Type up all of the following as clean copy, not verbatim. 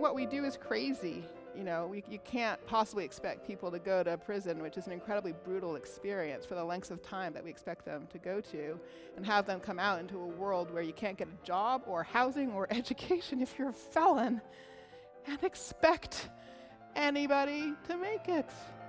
what we do is crazy. You can't possibly expect people to go to prison, which is an incredibly brutal experience for the lengths of time that we expect them to go to, and have them come out into a world where you can't get a job or housing or education if you're a felon, and expect anybody to make it.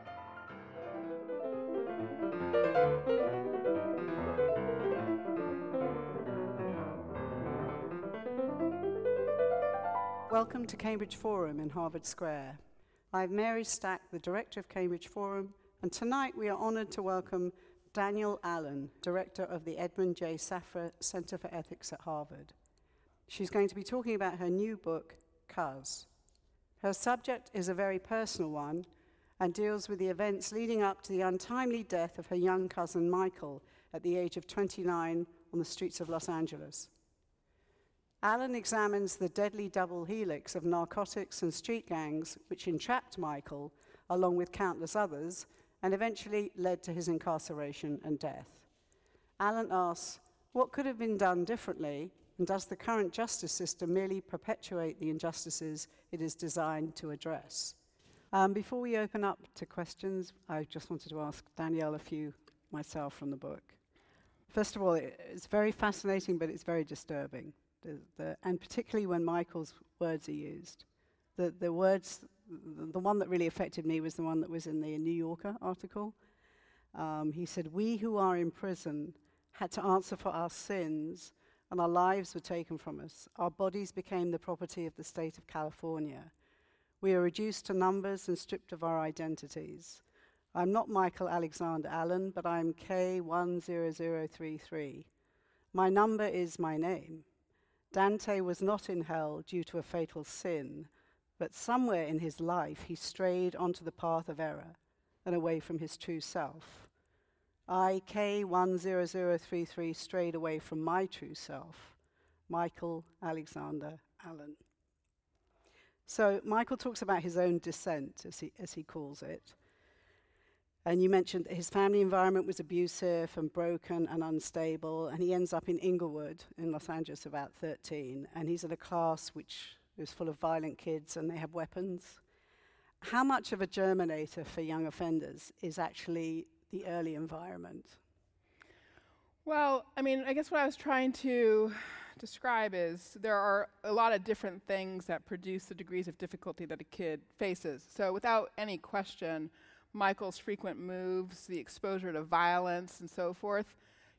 Welcome to Cambridge Forum in Harvard Square. I'm Mary Stack, the director of Cambridge Forum, and tonight we are honored to welcome Danielle Allen, director of the Edmund J. Safra Center for Ethics at Harvard. She's going to be talking about her new book, Cuz. Her subject is a very personal one and deals with the events leading up to the untimely death of her young cousin Michael at the age of 29 on the streets of Los Angeles. Allen examines the deadly double helix of narcotics and street gangs which entrapped Michael, along with countless others, and eventually led to his incarceration and death. Allen asks, what could have been done differently, and does the current justice system merely perpetuate the injustices it is designed to address? Before we open up to questions, I just wanted to ask Danielle a few myself from the book. First of all, it's very fascinating, but it's very disturbing. And particularly when Michael's words are used. The one that really affected me was the one that was in the New Yorker article. He said, "We who are in prison had to answer for our sins, and our lives were taken from us. Our bodies became the property of the state of California. We are reduced to numbers and stripped of our identities. I'm not Michael Alexander Allen, but I'm K10033. My number is my name. Dante was not in hell due to a fatal sin, but somewhere in his life he strayed onto the path of error and away from his true self. I, K10033, strayed away from my true self, Michael Alexander Allen." So Michael talks about his own descent, as he calls it. And you mentioned that his family environment was abusive and broken and unstable, and he ends up in Inglewood in Los Angeles about 13, and he's in a class which is full of violent kids and they have weapons. How much of a germinator for young offenders is actually the early environment? Well, I guess what I was trying to describe is there are a lot of different things that produce the degrees of difficulty that a kid faces. So without any question, Michael's frequent moves, the exposure to violence and so forth,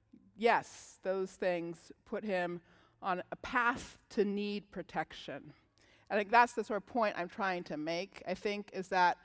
yes, those things put him on a path to need protection. I think that's the sort of point I'm trying to make, I think, is that,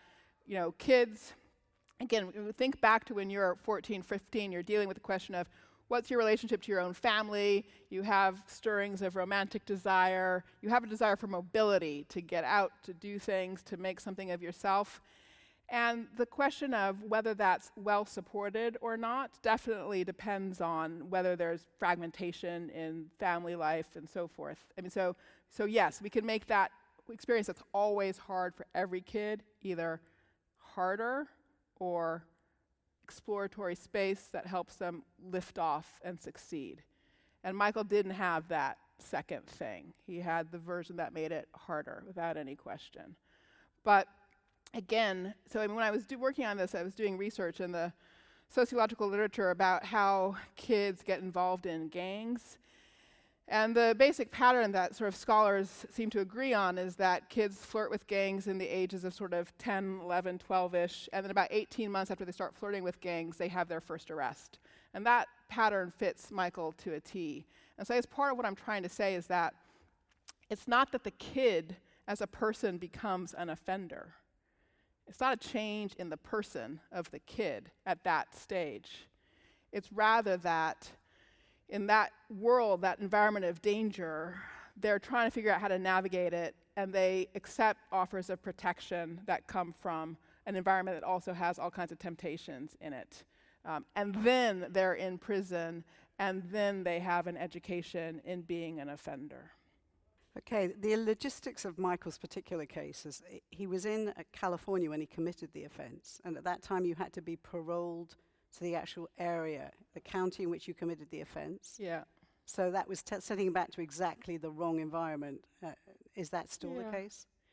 kids, again, think back to when you're 14, 15, you're dealing with the question of what's your relationship to your own family, you have stirrings of romantic desire, you have a desire for mobility, to get out, to do things, to make something of yourself. And the question of whether that's well supported or not definitely depends on whether there's fragmentation in family life and so forth. So yes, we can make that experience that's always hard for every kid either harder or exploratory space that helps them lift off and succeed. And Michael didn't have that second thing. He had the version that made it harder, without any question. But again, when I was working on this, I was doing research in the sociological literature about how kids get involved in gangs. And the basic pattern that sort of scholars seem to agree on is that kids flirt with gangs in the ages of sort of 10, 11, 12-ish, and then about 18 months after they start flirting with gangs, they have their first arrest. And that pattern fits Michael to a T. And so as part of what I'm trying to say is that it's not that the kid as a person becomes an offender. It's not a change in the person of the kid at that stage. It's rather that in that world, that environment of danger, they're trying to figure out how to navigate it, and they accept offers of protection that come from an environment that also has all kinds of temptations in it. And then they're in prison, and then they have an education in being an offender. Okay, the logistics of Michael's particular case is he was in California when he committed the offense, and at that time you had to be paroled to the actual area, the county in which you committed the offense. Yeah. So that was setting him back to exactly the wrong environment. Is that still the case?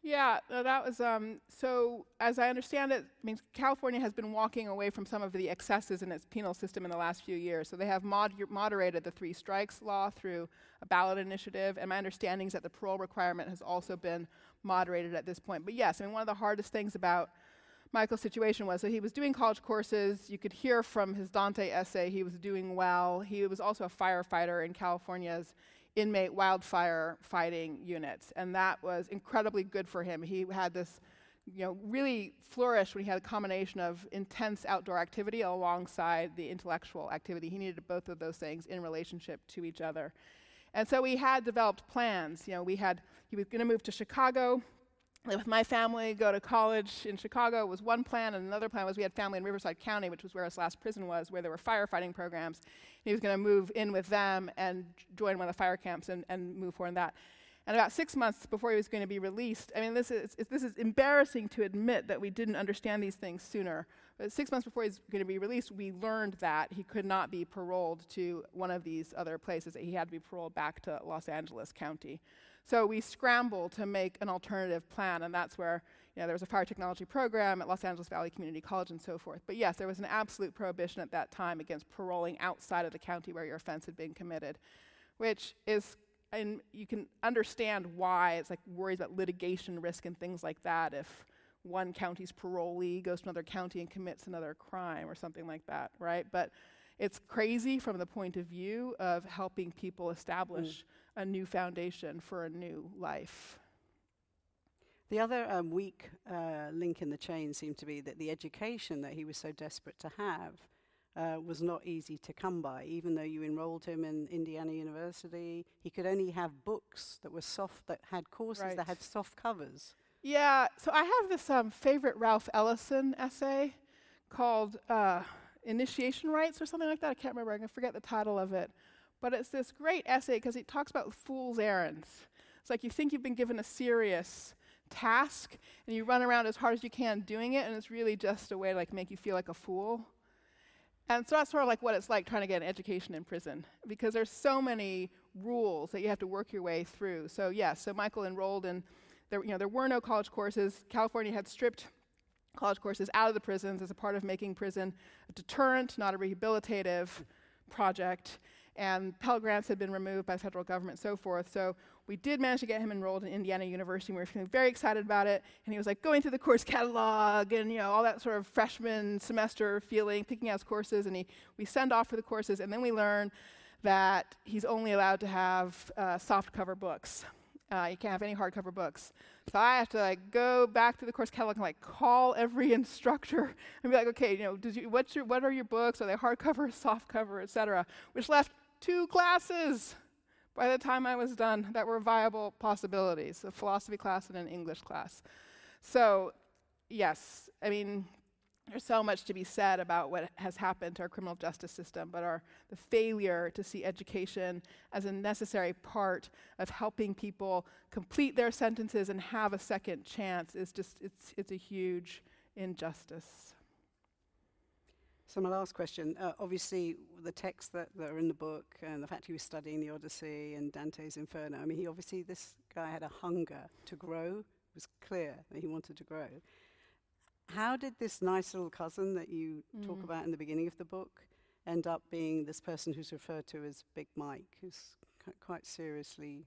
Yeah, that was, so as I understand it, I mean, California has been walking away from some of the excesses in its penal system in the last few years. So they have moderated the 3 strikes law through a ballot initiative, and my understanding is that the parole requirement has also been moderated at this point. But yes, I mean, one of the hardest things about Michael's situation was that he was doing college courses. You could hear from his Dante essay he was doing well. He was also a firefighter in California's inmate wildfire fighting units, and that was incredibly good for him. He had this, really flourished when he had a combination of intense outdoor activity alongside the intellectual activity. He needed both of those things in relationship to each other. And so we had developed plans. He was going to move to Chicago, live with my family, go to college in Chicago was one plan, and another plan was we had family in Riverside County, which was where his last prison was, where there were firefighting programs. He was going to move in with them and join one of the fire camps and move forward in that. And about 6 months before he was going to be released, I mean, this is embarrassing to admit that we didn't understand these things sooner. But 6 months before he's going to be released, we learned that he could not be paroled to one of these other places, that he had to be paroled back to Los Angeles County. So we scrambled to make an alternative plan, and that's where there was a fire technology program at Los Angeles Valley Community College and so forth. But yes, there was an absolute prohibition at that time against paroling outside of the county where your offense had been committed, which is, and you can understand why it's like worries about litigation risk and things like that if one county's parolee goes to another county and commits another crime or something like that, right? But it's crazy from the point of view of helping people establish a new foundation for a new life. The other weak link in the chain seemed to be that the education that he was so desperate to have was not easy to come by. Even though you enrolled him in Indiana University, he could only have books that were soft, that had courses that had soft covers. Yeah, so I have this favorite Ralph Ellison essay called Initiation Rites or something like that. I can't remember, I forget the title of it. But it's this great essay because he talks about fool's errands. It's like you think you've been given a serious task, and you run around as hard as you can doing it, and it's really just a way to make you feel like a fool. And so that's sort of like what it's like trying to get an education in prison, because there's so many rules that you have to work your way through. So yes, so Michael enrolled in, there were no college courses. California had stripped college courses out of the prisons as a part of making prison a deterrent, not a rehabilitative project. And Pell Grants had been removed by the federal government and so forth. So we did manage to get him enrolled in Indiana University. We were feeling very excited about it. And he was going through the course catalog and all that sort of freshman semester feeling, picking out his courses. And we send off for the courses. And then we learn that he's only allowed to have soft cover books. You can't have any hardcover books. So I have to go back to the course catalog and call every instructor and be like, okay, what are your books? Are they hardcover, softcover, et cetera? Which left 2 classes by the time I was done that were viable possibilities, a philosophy class and an English class. So yes, I mean, there's so much to be said about what has happened to our criminal justice system, but the failure to see education as a necessary part of helping people complete their sentences and have a second chance is just, it's a huge injustice. So my last question, obviously the texts that are in the book and the fact he was studying the Odyssey and Dante's Inferno, I mean, this guy had a hunger to grow. It was clear that he wanted to grow. How did this nice little cousin that you talk about in the beginning of the book end up being this person who's referred to as Big Mike, who's quite seriously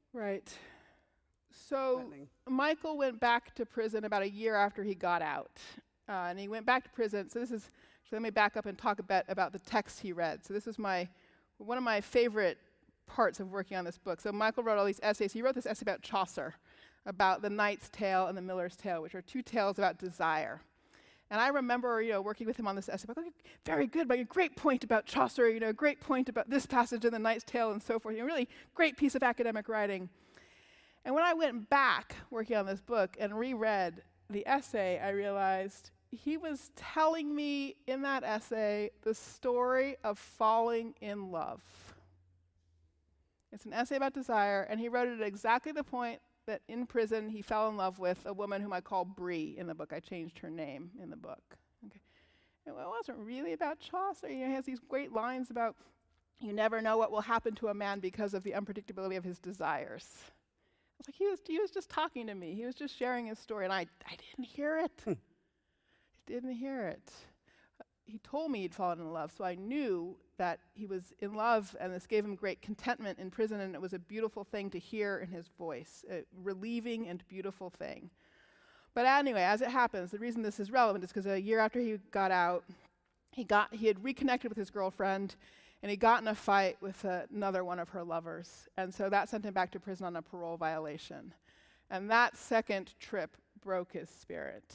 So threatening? Michael went back to prison about a year after he got out. And he went back to prison. So let me back up and talk a bit about the texts he read. So this is one of my favorite parts of working on this book. So Michael wrote all these essays. He wrote this essay about Chaucer, about the Knight's Tale and the Miller's Tale, which are 2 tales about desire. And I remember, working with him on this essay, like, very good, but a great point about Chaucer, great point about this passage in the Knight's Tale and so forth. Really great piece of academic writing. And when I went back working on this book and reread the essay, I realized he was telling me in that essay the story of falling in love. It's an essay about desire, and he wrote it at exactly the point that in prison he fell in love with a woman whom I call Bree in the book. I changed her name in the book. Okay. And it wasn't really about Chaucer. He has these great lines about you never know what will happen to a man because of the unpredictability of his desires. was like, he was just talking to me. He was just sharing his story, and I didn't hear it. I didn't hear it. He told me he'd fallen in love, so I knew that he was in love, and this gave him great contentment in prison, and it was a beautiful thing to hear in his voice, a relieving and beautiful thing. But anyway, as it happens, the reason this is relevant is because a year after he got out, he had reconnected with his girlfriend, and he got in a fight with another one of her lovers. And so that sent him back to prison on a parole violation. And that second trip broke his spirit.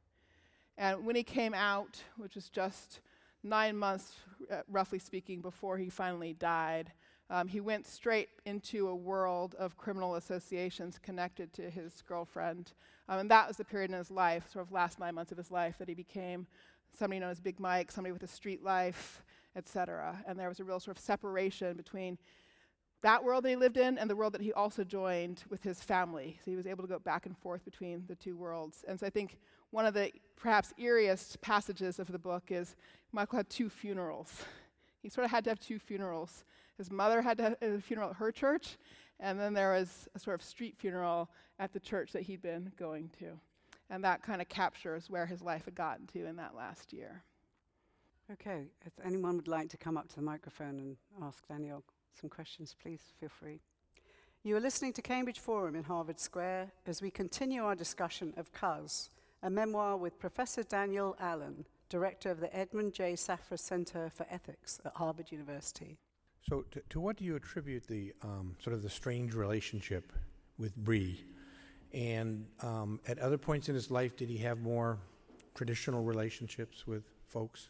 And when he came out, which was just 9 months, roughly speaking, before he finally died, he went straight into a world of criminal associations connected to his girlfriend. And that was the period in his life, sort of last 9 months of his life, that he became somebody known as Big Mike, somebody with a street life, etc. And there was a real sort of separation between that world that he lived in and the world that he also joined with his family. So he was able to go back and forth between the two worlds. And so I think one of the perhaps eeriest passages of the book is Michael had 2 funerals. He sort of had to have 2 funerals. His mother had to have a funeral at her church, and then there was a sort of street funeral at the church that he'd been going to. And that kind of captures where his life had gotten to in that last year. Okay, if anyone would like to come up to the microphone and ask Daniel some questions, please feel free. You are listening to Cambridge Forum in Harvard Square as we continue our discussion of Cuz, a memoir with Professor Daniel Allen, director of the Edmund J. Safra Center for Ethics at Harvard University. So to what do you attribute the sort of the strange relationship with Bree? And at other points in his life, did he have more traditional relationships with folks?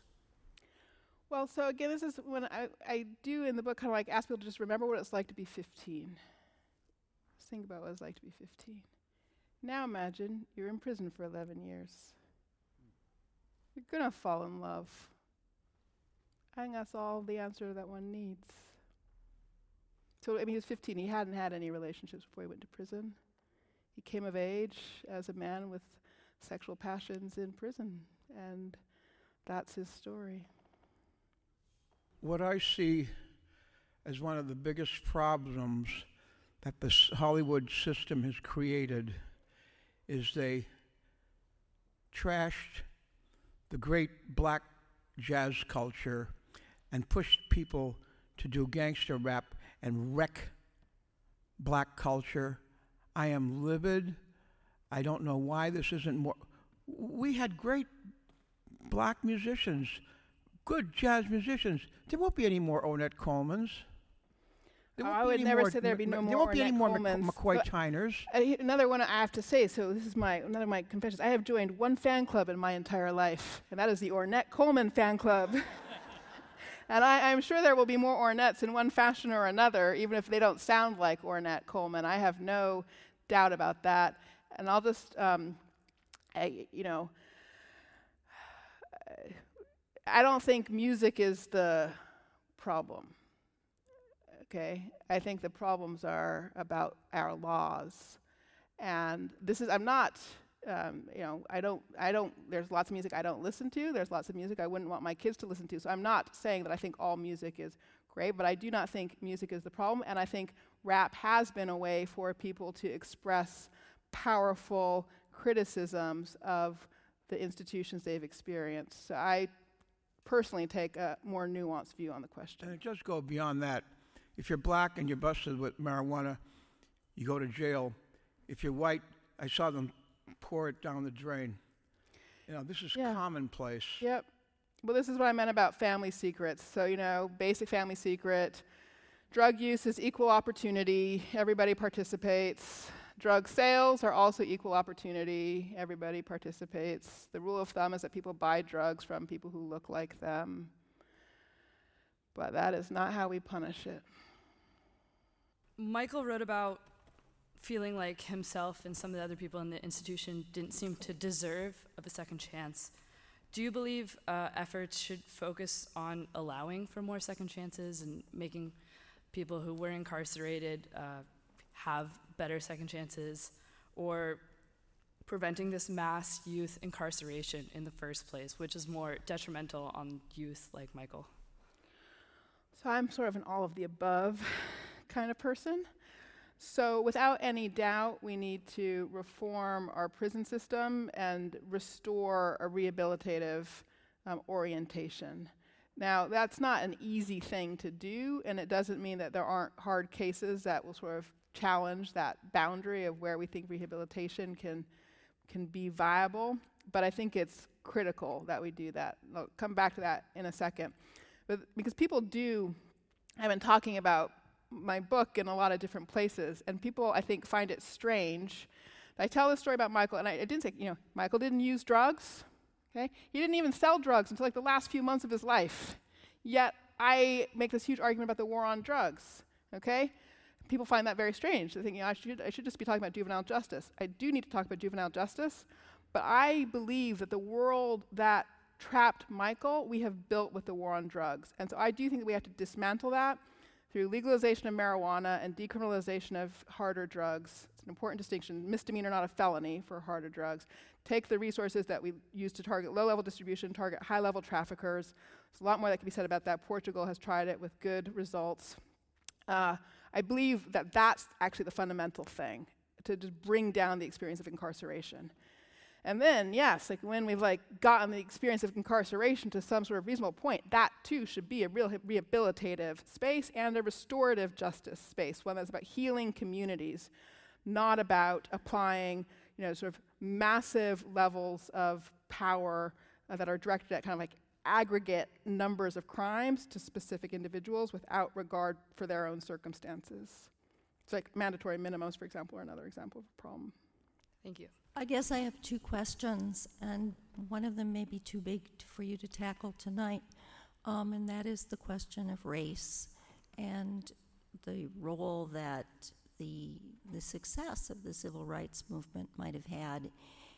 Well, so again, this is when I do in the book kind of like ask people to just remember what it's like to be 15. Just think about what it's like to be 15. Now imagine you're in prison for 11 years. You're going to fall in love. I think that's all the answer that one needs. So, I mean, he was 15. He hadn't had any relationships before he went to prison. He came of age as a man with sexual passions in prison, and that's his story. What I see as one of the biggest problems that the Hollywood system has created is they trashed the great black jazz culture and pushed people to do gangster rap and wreck black culture. I am livid. I don't know why this isn't more. We had great black musicians, good jazz musicians. There won't be any more Ornette Colemans. I would never say there'd be no more. There won't be any more Colemans. McCoy Tyners. Another one I have to say, so this is another of my confessions. I have joined one fan club in my entire life, and that is the Ornette Coleman fan club. And I'm sure there will be more Ornettes in one fashion or another, even if they don't sound like Ornette Coleman. I have no doubt about that. And I'll just, I don't think music is the problem. Okay, I think the problems are about our laws, and this is. I'm not. I don't. There's lots of music I don't listen to. There's lots of music I wouldn't want my kids to listen to. So I'm not saying that I think all music is great, but I do not think music is the problem. And I think rap has been a way for people to express powerful criticisms of the institutions they've experienced. So I personally take a more nuanced view on the question. And it does go beyond that. If you're black and you're busted with marijuana, you go to jail. If you're white, I saw them pour it down the drain. This is commonplace. Yep. Well, this is what I meant about family secrets. So, basic family secret. Drug use is equal opportunity. Everybody participates. Drug sales are also equal opportunity. Everybody participates. The rule of thumb is that people buy drugs from people who look like them. But that is not how we punish it. Michael wrote about feeling like himself and some of the other people in the institution didn't seem to deserve of a second chance. Do you believe efforts should focus on allowing for more second chances and making people who were incarcerated have better second chances, or preventing this mass youth incarceration in the first place, which is more detrimental on youth like Michael? So I'm sort of an all of the above kind of person. So without any doubt, we need to reform our prison system and restore a rehabilitative orientation. Now, that's not an easy thing to do, and it doesn't mean that there aren't hard cases that will sort of challenge that boundary of where we think rehabilitation can be viable. But I think it's critical that we do that. I'll come back to that in a second. But because people do, I've been talking about my book in a lot of different places, and people, I think, find it strange. I tell this story about Michael, and I didn't say, Michael didn't use drugs, okay? He didn't even sell drugs until like the last few months of his life. Yet I make this huge argument about the war on drugs, okay? People find that very strange. They think, I should just be talking about juvenile justice. I do need to talk about juvenile justice, but I believe that the world that trapped Michael, we have built with the war on drugs. And so I do think that we have to dismantle that through legalization of marijuana and decriminalization of harder drugs. It's an important distinction. Misdemeanor, not a felony for harder drugs. Take the resources that we use to target low-level distribution, target high-level traffickers. There's a lot more that can be said about that. Portugal has tried it with good results. I believe that that's actually the fundamental thing, to just bring down the experience of incarceration. And then, yes, like when we've gotten the experience of incarceration to some sort of reasonable point, that too should be a real rehabilitative space and a restorative justice space, one that's about healing communities, not about applying, sort of massive levels of power that are directed at kind of like aggregate numbers of crimes to specific individuals without regard for their own circumstances. It's like mandatory minimums, for example, are another example of a problem. Thank you. I guess I have two questions, and one of them may be too big for you to tackle tonight, and that is the question of race and the role that the success of the civil rights movement might have had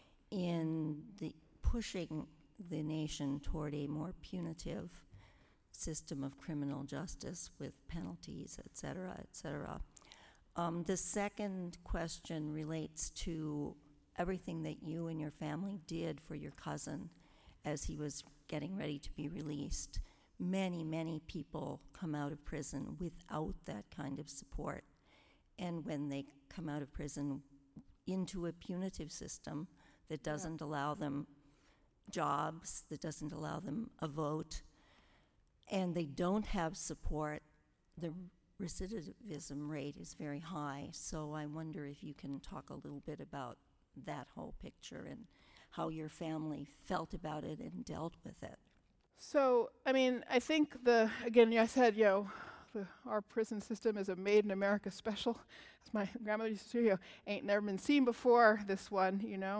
in the pushing the nation toward a more punitive system of criminal justice with penalties, et cetera, et cetera. The second question relates to everything that you and your family did for your cousin as he was getting ready to be released. Many, many people come out of prison without that kind of support. And when they come out of prison into a punitive system that doesn't allow them jobs, that doesn't allow them a vote, and they don't have support, the recidivism rate is very high. So I wonder if you can talk a little bit about that whole picture and how your family felt about it and dealt with it. So, I think I said, our prison system is a made in America special. As my grandmother used to say, ain't never been seen before, this one,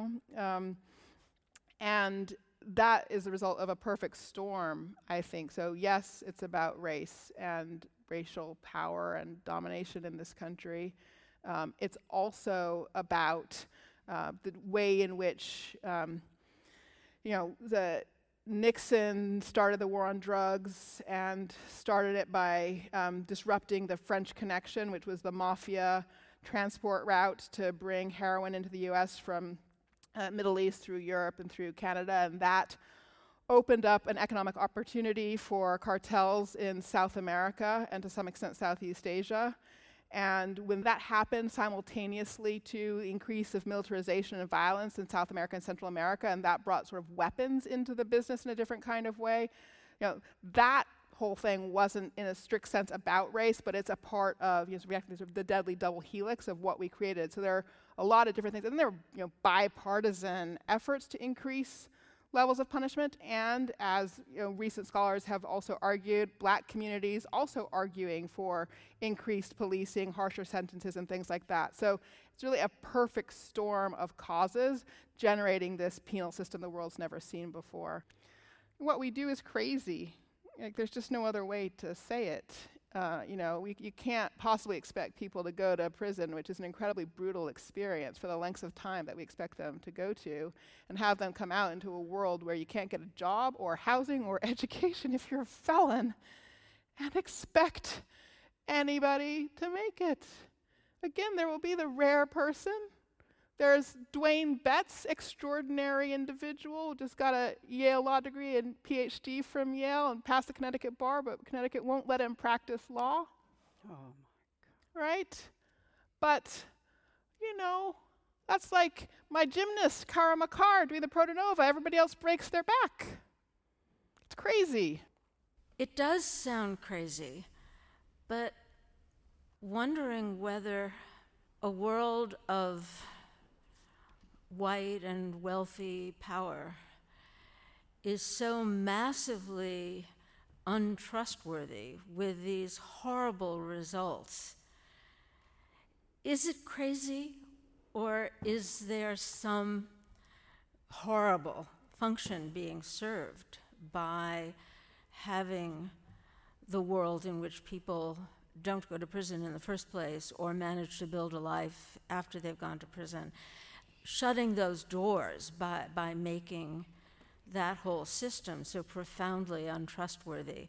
and that is the result of a perfect storm, I think. So yes, it's about race and racial power and domination in this country. It's also about the way in which, the Nixon started the war on drugs and started it by disrupting the French Connection, which was the mafia transport route to bring heroin into the U.S. from Middle East through Europe and through Canada, and that opened up an economic opportunity for cartels in South America and to some extent Southeast Asia. And when that happened simultaneously to the increase of militarization and violence in South America and Central America, and that brought sort of weapons into the business in a different kind of way, that whole thing wasn't in a strict sense about race, but it's a part of the deadly double helix of what we created. So there are a lot of different things, and there are bipartisan efforts to increase levels of punishment, and as recent scholars have also argued, black communities also arguing for increased policing, harsher sentences, and things like that. So it's really a perfect storm of causes generating this penal system the world's never seen before. What we do is crazy. There's just no other way to say it. You can't possibly expect people to go to prison, which is an incredibly brutal experience for the lengths of time that we expect them to go to, and have them come out into a world where you can't get a job or housing or education if you're a felon, and expect anybody to make it. Again, there will be the rare person. There's Dwayne Betts, extraordinary individual, just got a Yale law degree and PhD from Yale and passed the Connecticut bar, but Connecticut won't let him practice law. Oh, my God. Right? But, you know, that's like my gymnast, Kara Makar, doing the Protonova. Everybody else breaks their back. It's crazy. It does sound crazy, but wondering whether a world of white and wealthy power is so massively untrustworthy with these horrible results. Is it crazy, or is there some horrible function being served by having the world in which people don't go to prison in the first place or manage to build a life after they've gone to prison, shutting those doors by making that whole system so profoundly untrustworthy?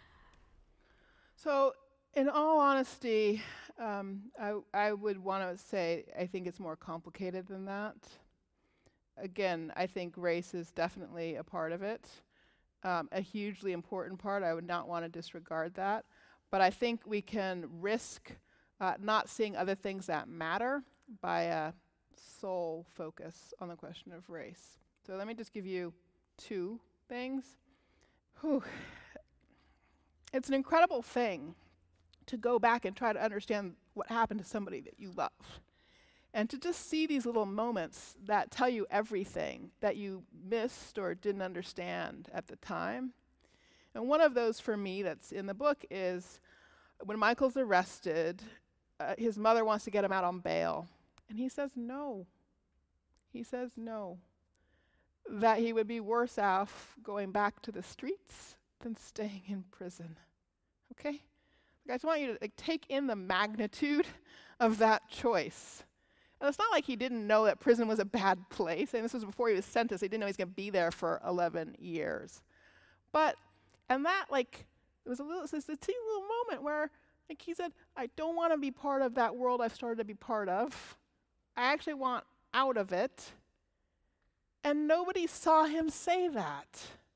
So, in all honesty, I would want to say I think it's more complicated than that. Again, I think race is definitely a part of it, a hugely important part. I would not want to disregard that. But I think we can risk not seeing other things that matter by a sole focus on the question of race. So let me just give you two things. Whew. It's an incredible thing to go back and try to understand what happened to somebody that you love. And to just see these little moments that tell you everything that you missed or didn't understand at the time. And one of those for me that's in the book is when Michael's arrested, his mother wants to get him out on bail. And he says no. He says no. That he would be worse off going back to the streets than staying in prison. Okay? I just want you to take in the magnitude of that choice. And it's not like he didn't know that prison was a bad place. And this was before he was sentenced. He didn't know he was going to be there for 11 years. But, and that, like, it was a teeny little moment where, like, he said, I don't want to be part of that world I've started to be part of. I actually want out of it. And nobody saw him say that.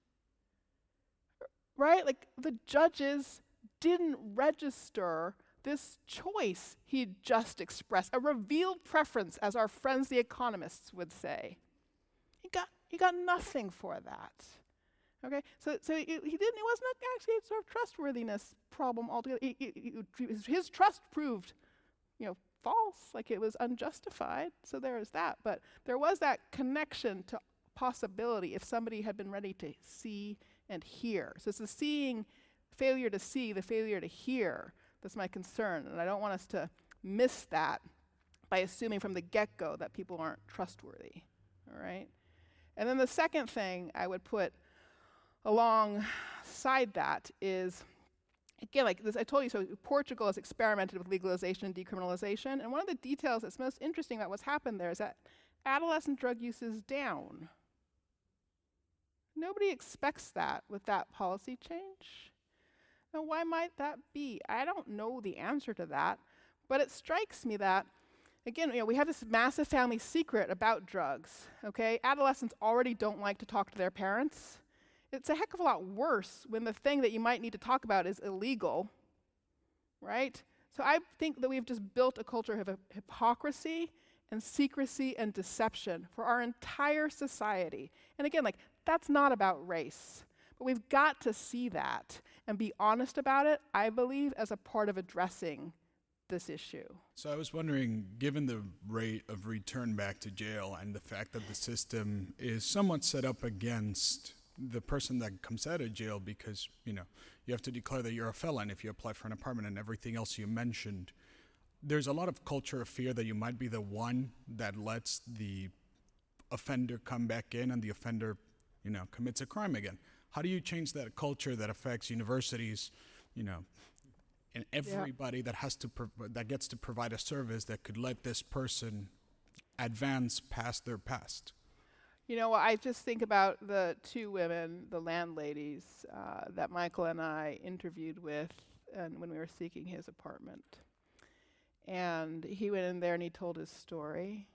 Right? Like, the judges didn't register this choice he'd just expressed, a revealed preference, as our friends the economists would say. He got nothing for that. Okay, so it wasn't actually a sort of trustworthiness problem altogether. His trust proved, false, like it was unjustified. So there is that, but there was that connection to possibility if somebody had been ready to see and hear. So it's the failure to see, the failure to hear. That's my concern, and I don't want us to miss that by assuming from the get-go that people aren't trustworthy. All right, and then the second thing I would put alongside that is, again, like this, I told you, so Portugal has experimented with legalization and decriminalization, and one of the details that's most interesting about what's happened there is that adolescent drug use is down. Nobody expects that with that policy change. Now, why might that be? I don't know the answer to that, but it strikes me that, again, we have this massive family secret about drugs, okay? Adolescents already don't like to talk to their parents. It's a heck of a lot worse when the thing that you might need to talk about is illegal, right? So I think that we've just built a culture of hypocrisy and secrecy and deception for our entire society. And again, like, that's not about race. But we've got to see that and be honest about it, I believe, as a part of addressing this issue. So I was wondering, given the rate of return back to jail and the fact that the system is somewhat set up against the person that comes out of jail because, you have to declare that you're a felon if you apply for an apartment and everything else you mentioned, there's a lot of culture of fear that you might be the one that lets the offender come back in and the offender, commits a crime again. How do you change that culture that affects universities, and everybody that has to that gets to provide a service that could let this person advance past their past? I just think about the two women, the landladies, that Michael and I interviewed with when we were seeking his apartment. And he went in there and he told his story.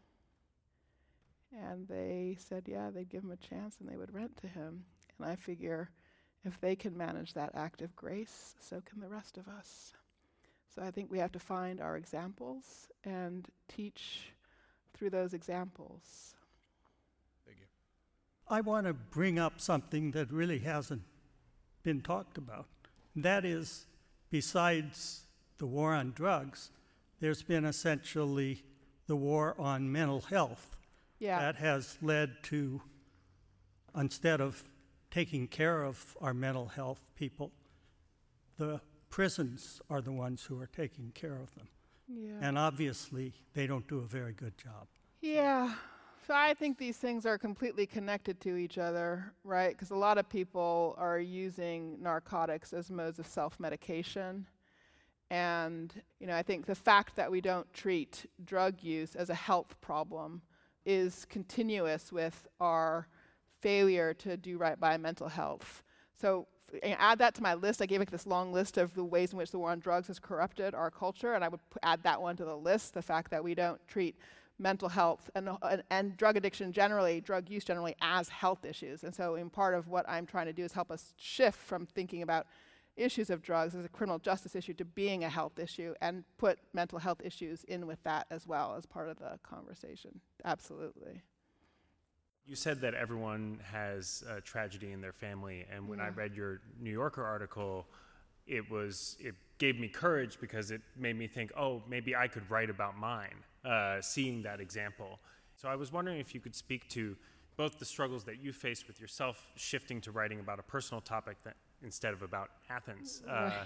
And they said, yeah, they'd give him a chance and they would rent to him. And I figure if they can manage that act of grace, so can the rest of us. So I think we have to find our examples and teach through those examples. Thank you. I want to bring up something that really hasn't been talked about. That is, besides the war on drugs, there's been essentially the war on mental health. Yeah. That has led to, instead of taking care of our mental health people, the prisons are the ones who are taking care of them. Yeah. And obviously, they don't do a very good job. Yeah. So I think these things are completely connected to each other, right? Because a lot of people are using narcotics as modes of self-medication. And, I think the fact that we don't treat drug use as a health problem is continuous with our failure to do right by mental health. So add that to my list. I gave this long list of the ways in which the war on drugs has corrupted our culture, and I would add that one to the list, the fact that we don't treat mental health and drug addiction generally, drug use generally, as health issues. And so in part of what I'm trying to do is help us shift from thinking about issues of drugs as a criminal justice issue to being a health issue, and put mental health issues in with that as well as part of the conversation. Absolutely. You said that everyone has a tragedy in their family, and when I read your New Yorker article, it gave me courage because it made me think, oh, maybe I could write about mine, seeing that example. So I was wondering if you could speak to both the struggles that you faced with yourself shifting to writing about a personal topic instead of about Athens,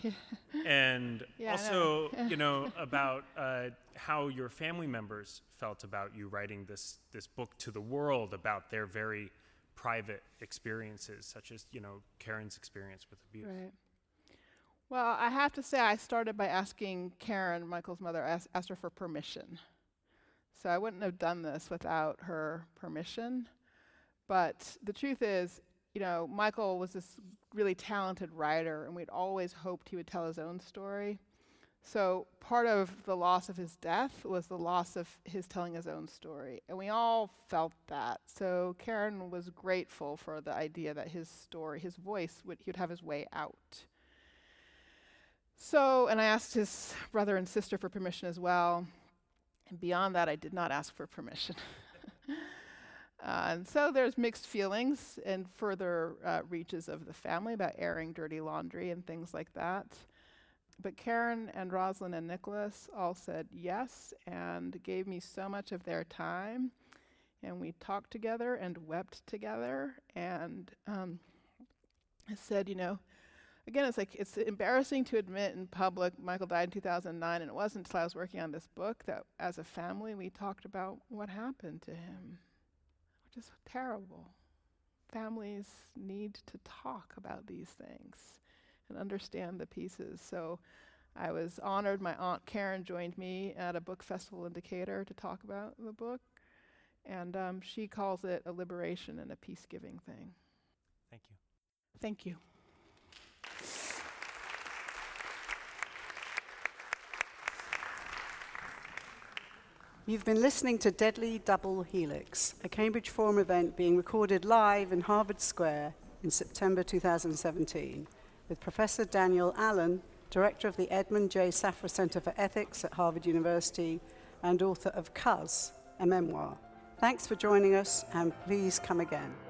and also, about how your family members felt about you writing this book to the world about their very private experiences, such as, Karen's experience with abuse. Right. Well, I have to say I started by asking Karen, Michael's mother, asked her for permission. So I wouldn't have done this without her permission. But the truth is, Michael was this really talented writer, and we'd always hoped he would tell his own story. So part of the loss of his death was the loss of his telling his own story, and we all felt that. So Karen was grateful for the idea that his story, his voice, he would have his way out. So, and I asked his brother and sister for permission as well, and beyond that, I did not ask for permission. And so there's mixed feelings and further reaches of the family about airing dirty laundry and things like that. But Karen and Rosalind and Nicholas all said yes and gave me so much of their time. And we talked together and wept together. And I said, again, it's embarrassing to admit in public Michael died in 2009, and it wasn't until I was working on this book that as a family we talked about what happened to him. Just terrible. Families need to talk about these things and understand the pieces. So I was honored. My Aunt Karen joined me at a book festival in Decatur to talk about the book. And she calls it a liberation and a peace-giving thing. Thank you. Thank you. You've been listening to Deadly Double Helix, a Cambridge Forum event being recorded live in Harvard Square in September 2017, with Professor Daniel Allen, Director of the Edmund J. Safra Center for Ethics at Harvard University and author of Cuz, a memoir. Thanks for joining us, and please come again.